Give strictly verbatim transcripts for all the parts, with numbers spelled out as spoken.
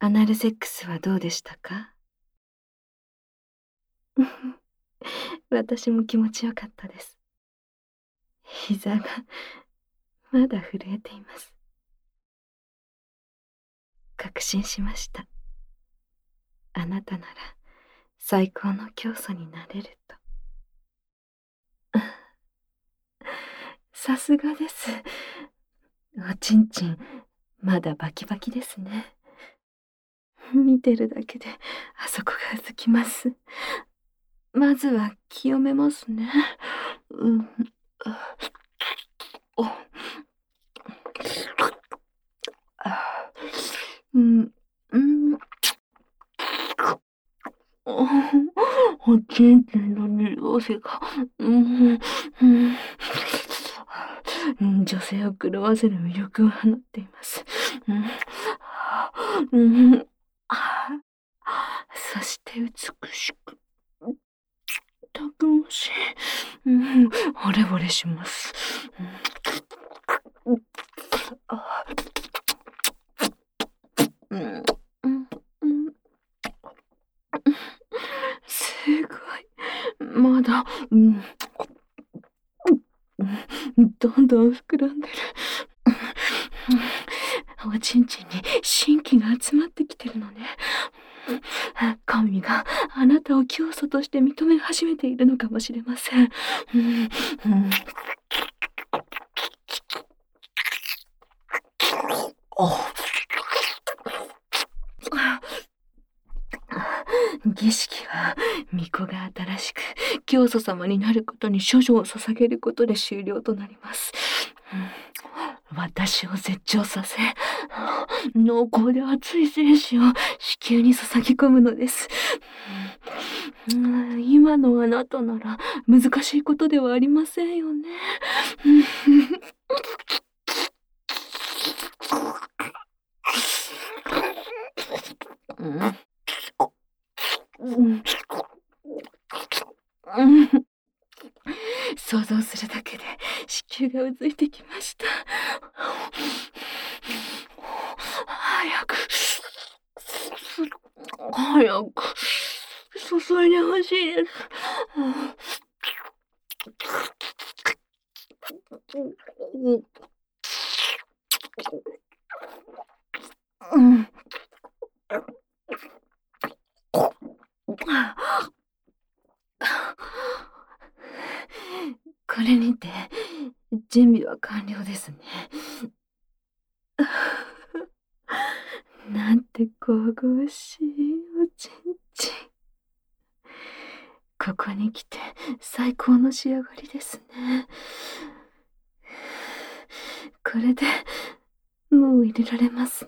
アナルセックスはどうでしたか？私も気持ちよかったです。膝がまだ震えています。確信しました。あなたなら最高の教祖になれると。さすがです。おちんちん、まだバキバキですね。見てるだけであそこがうずきます。まずは清めますね。うん。おあうん、うん。おちんちんの匂いが、うん、うん、女性を狂わせる魅力を放っています。うん、うん、そして美しく、たくましい。うん、惚れ惚れします。うん、あうん、うん、うん、すごい。まだ、うん、どんどん膨らんでる。おちんちんに神気が集まってきてるのね。神があなたを教祖として認め始めているのかもしれません。うんうん儀式は巫女が新しく教祖様になることに処女を捧げることで終了となります。うん、私を絶頂させ、濃厚で熱い精子を子宮に捧ぎ込むのです。うん、今のあなたなら難しいことではありませんよね。うんうんうん想像するだけで子宮がうずいてきました。早く、早く、注いでほしいです。うん。これにて準備は完了ですね。なんて神々しいおちんちん。ここに来て最高の仕上がりですね。これでもう入れられますね。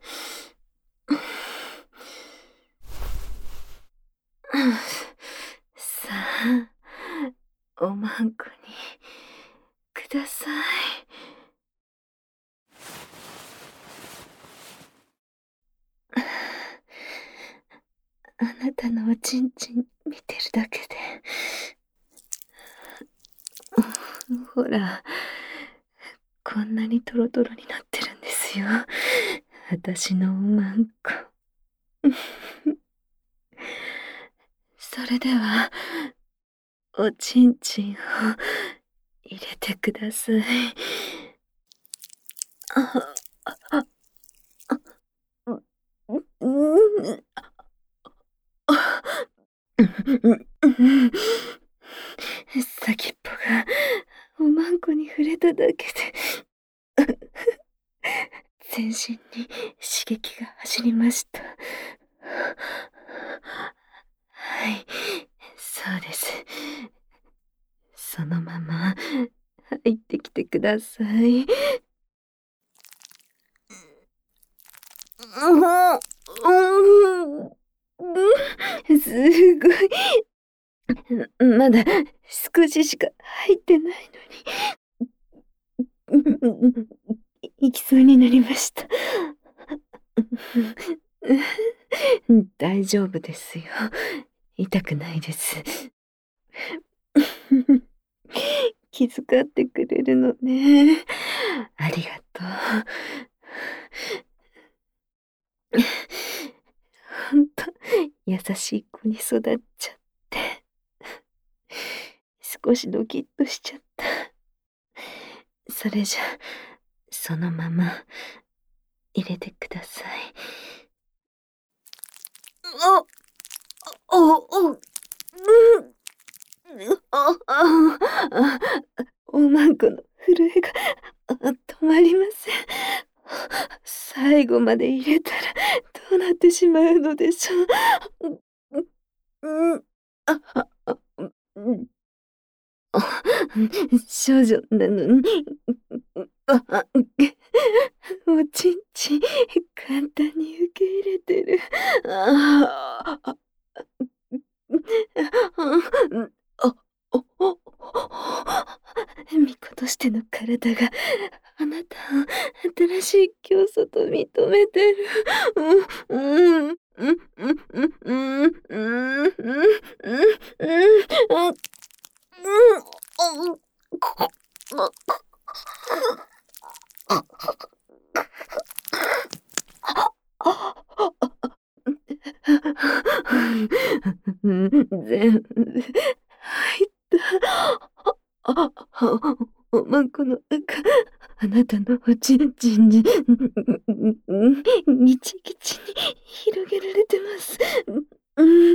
さあ、おまんこにください。あなたのおちんちん見てるだけで、ほら、こんなにトロトロになってるんですよ。私のおまんこ。それでは、おちんちんを入れてください。あ、あ、あ、うん、先っぽがおまんこに触れただけで全身に刺激が走りました。はい、そうです。そのまま入ってきてください。うん、うん、すごい。まだ少ししか入ってないのに。行きそうになりました。大丈夫ですよ。痛くないです。気遣ってくれるのね。ありがとう。 しい子に育っちゃって、少しドキッとしちゃった。それじゃ、そのまま入れてください。あ、お、お、うん、あ、あ、あ、おまんこの震えが、あ、止まりません。最後まで入れたらどうなってしまうのでしょう。う、う、うん、あ、あ、あ、うん、あ、少女なのに、あ、あ、おちんちん簡単に受け入れてる。ああ、あ、あ、お、お、巫女としての体があなたを新しい教祖と認めてる。うん、うん、うん、うん、うん、うん、うん、うん、うん、うん、うん、全部入った。あ、あ、おまんこの中、あなたのおちんちんに、ぎちぎちに広げられてます。うん、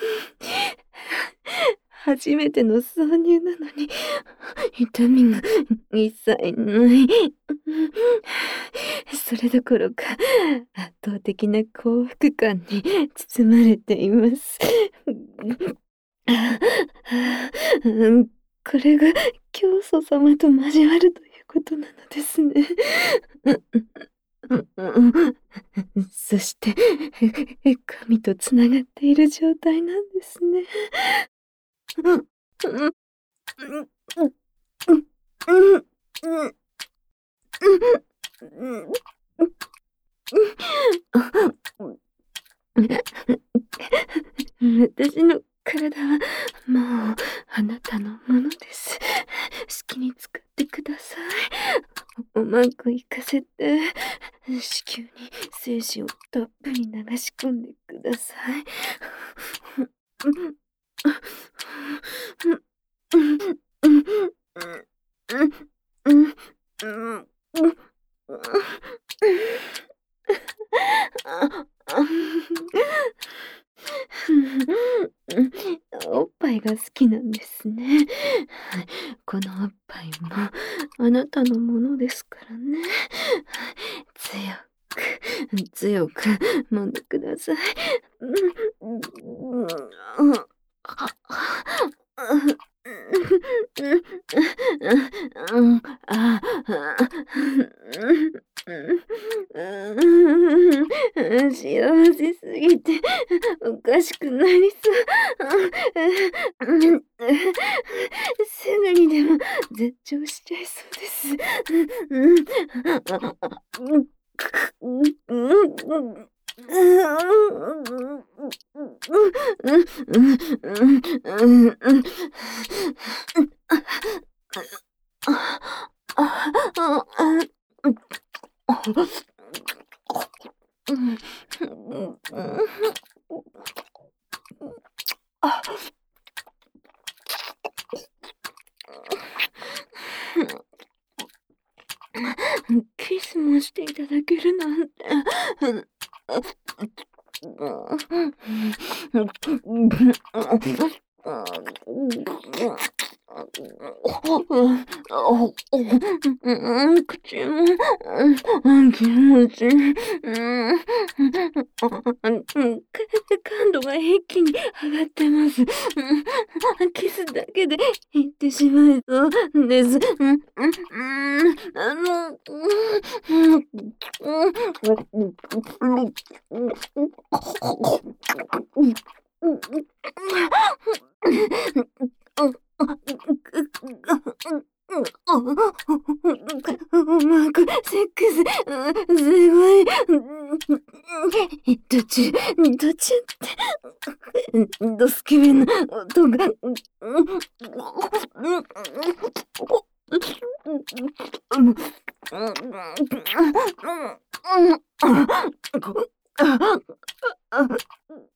初めての挿入なのに、痛みが一切ない。それどころか、圧倒的な幸福感に包まれています。うん、これが教祖様と交わるということなのですね。そして、神とつながっている状態なんですね。私の体はもうあなたのものです。好きに使ってください。おまんこ行かせて、子宮に精子をたっぷり流し込んでください。おっぱいが好きなんですね。このおっぱいもあなたのものですからね。強く、強く揉んでください。幸せすぎておかしくなりそう。すぐにでも絶頂しちゃいそうです。キスもしていただけるなんて。口も気持ちいい。感度が一気に上がってます。キスだけでいってしまいそうです。あの、マーク、セックス、すごい。途中、途中って、ドスケベな音が。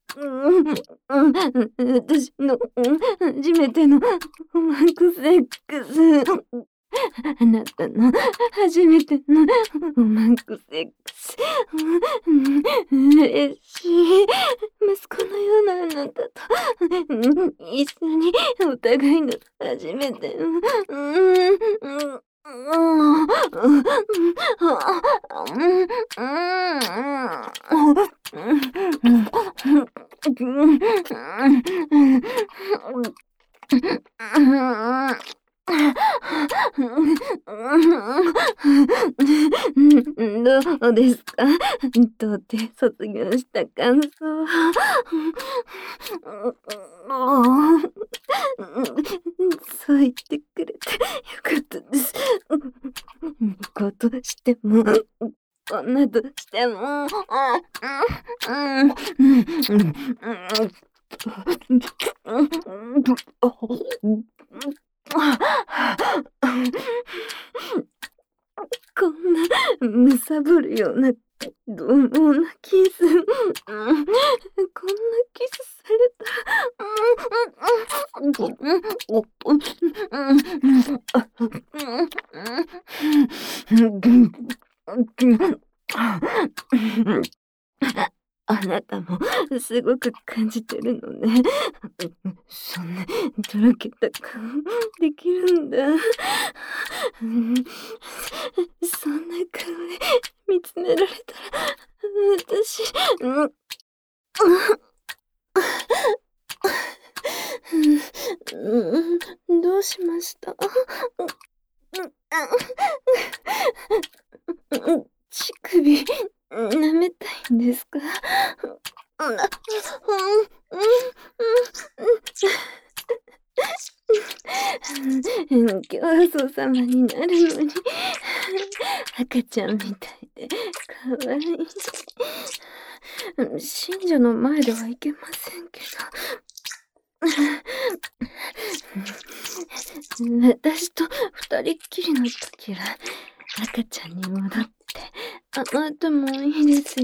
うん、うん、私の、うん、初めてのロマンクセックス。あなたの初めてのロマンクセックス。うん、嬉しい。息子のようなあなたと、うん、一緒にお互いの初めて、うん、うん、うん、うん、うん、どうですか？童貞卒業した感想は。そう言ってくれてよかったです。婿としても、女としても、こんなむさぼるようなどう猛なキス、うん、こんなキスされたら、あなたもすごく感じてるのね。そんなとろけた顔できるんだ。うん、そんな顔で見つめられたら、私、うん、うん、どうしました？乳首舐めたいんですか？教祖様になるのに赤ちゃんみたいでかわいい。信者の前ではいけませんけど、私と二人っきりの時は赤ちゃんに戻って甘えてもいいですよ。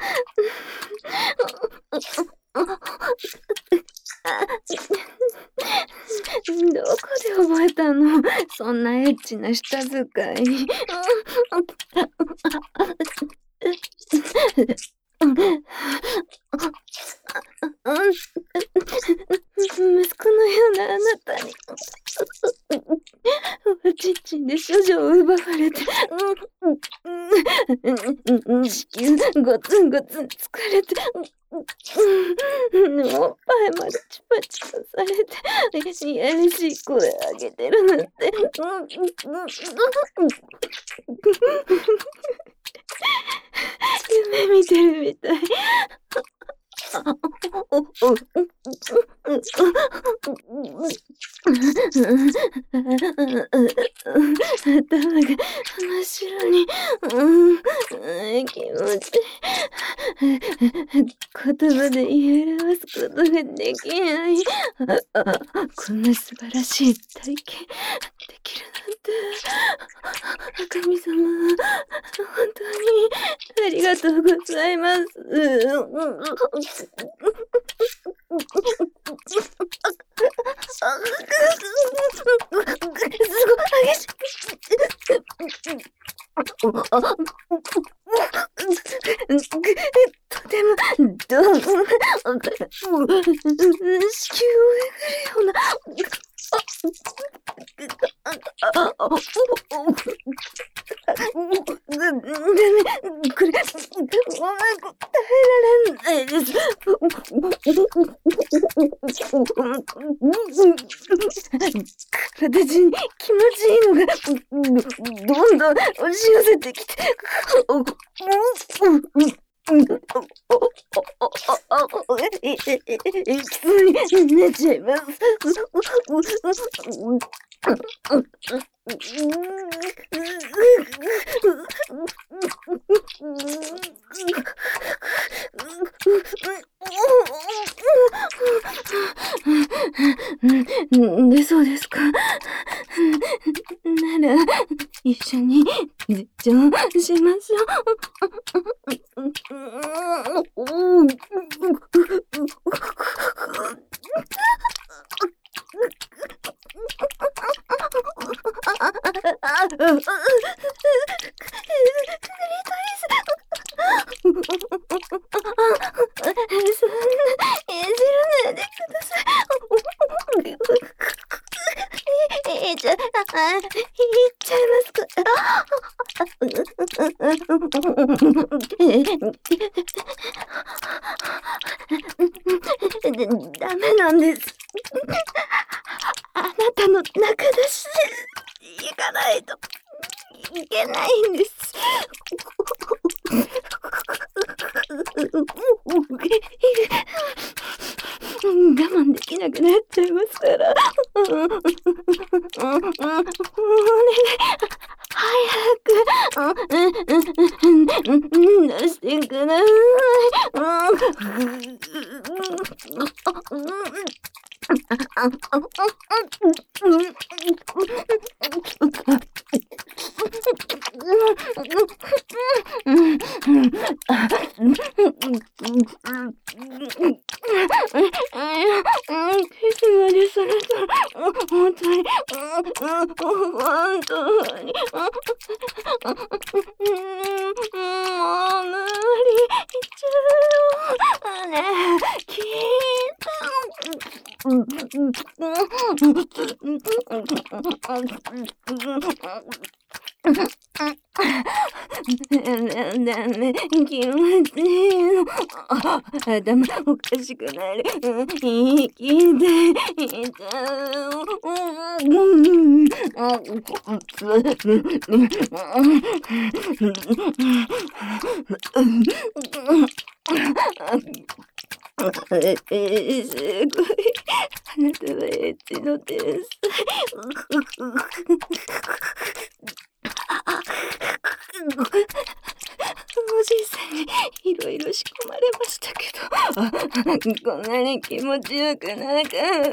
どこで覚えたの？そんなエッチな舌遣い。息子のようなあなたにおちんちんで処女を奪われて、子宮ゴツンゴツン疲れて、おっぱいまでチパチパされて、いやらしい声上げてるなんて。夢見てるみたい。頭が真っ白に、うん、気持ち言葉で言い表すことができない。こんな素晴らしい体験できるなんて。神様、本当にありがとうございます。すごい激しい。とてもどう子宮をえぐるような。これ、うまく耐えられないです。体中に気持ちいいのがどんどん押し寄せてきて、いきそうになっちゃいます。で、そうですか。なら、一緒に絶頂しましょう。 そんないじらないでください。え、じゃ、あ、言っちゃいますか。ダメなんです。あなたの仲出しで行かないといけないんです。我慢できなくなっちゃいますから。お願い、早く出してくださいつまでそれと本当に本当にもう無理ちゃうね聞ダメ気持ちいいの頭おかしくなる息でいちゃうえー、すごいあなたはエッチの天才おじいさんにいろいろ仕込まれましたけど、こんなに気持ちよくなかった。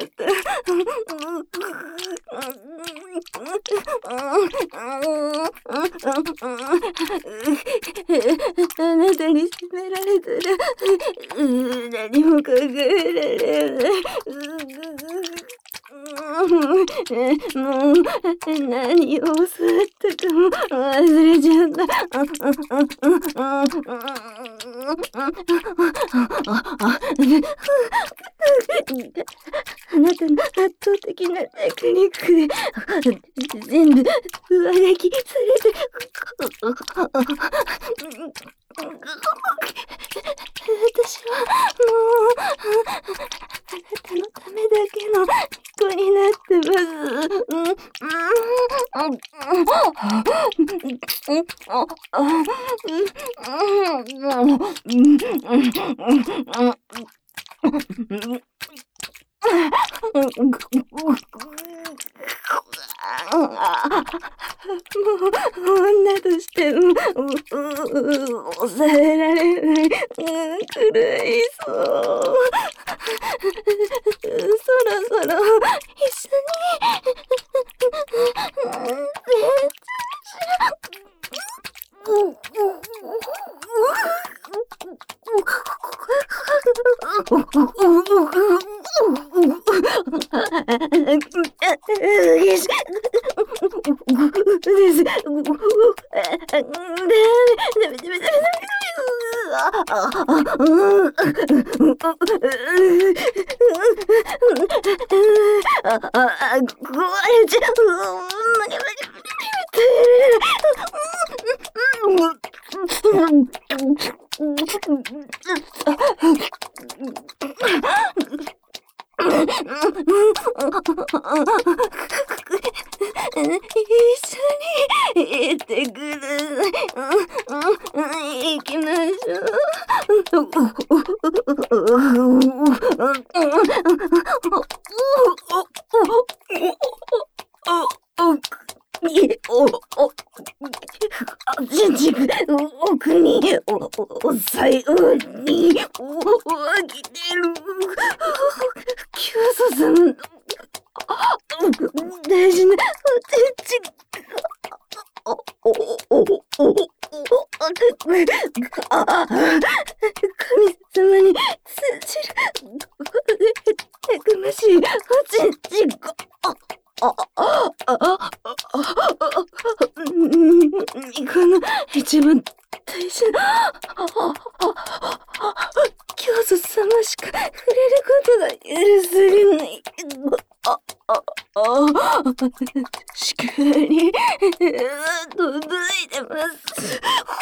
あなたに責められたら何も考えられない。もう何を教わったかも忘れちゃった。あなたの圧倒的なテクニックで全部上書きされて私はもうあなたのためだけの子になってますもう女としても抑えられない狂いそうそろそろ一緒に一緒に行ってください。行きましょう。奥にお最後に起きてる教祖さん大事なお手ちおおおおお神様に通じるたくましいおちんちがああああこの一番大事な教祖様しか触れることが許されない。あ、あ、あ、しかり届いてます。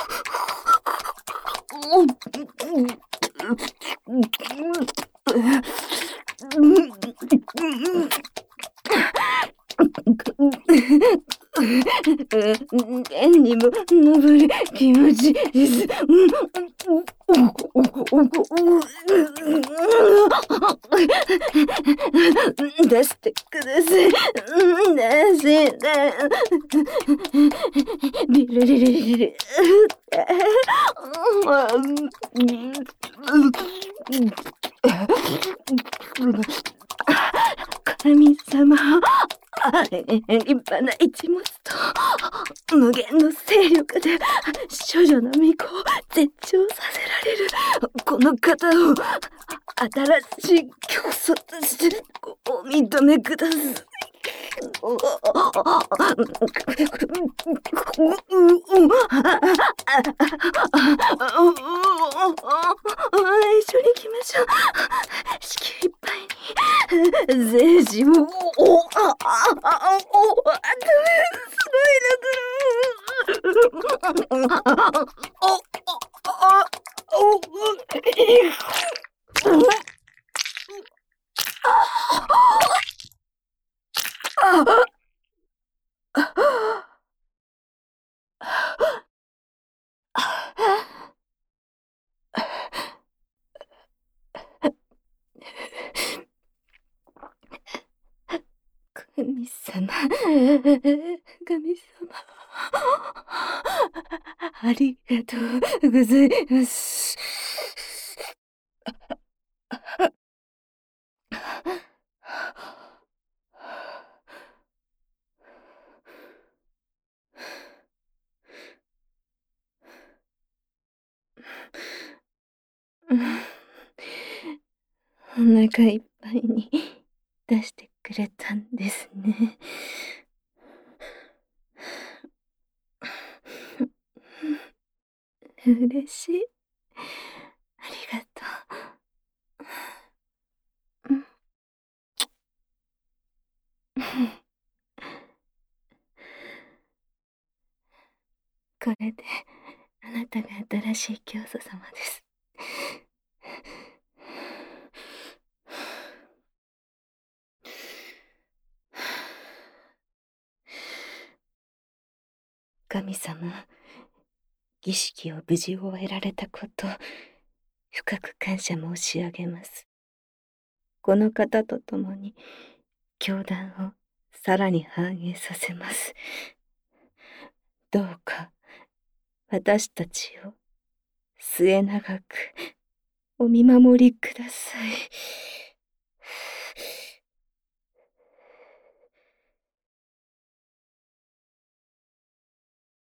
天にも昇る気持ちです。出してください。出して。リリリリリリ。神様、立派な一物と無限の勢力で処女の巫女を絶頂させられるこの方を新しい教祖としてお認めください。一緒に行きましょう。子宮いっぱいに精子をおあああおあダメすごいなくるおああお神様、神様、ありがとうございます。お腹いっぱいに出してくれたんですね。嬉しい。ありがとう。これであなたが新しい教祖様です。神様、儀式を無事終えられたこと、深く感謝申し上げます。この方と共に、教団をさらに繁栄させます。どうか、私たちを末永くお見守りください。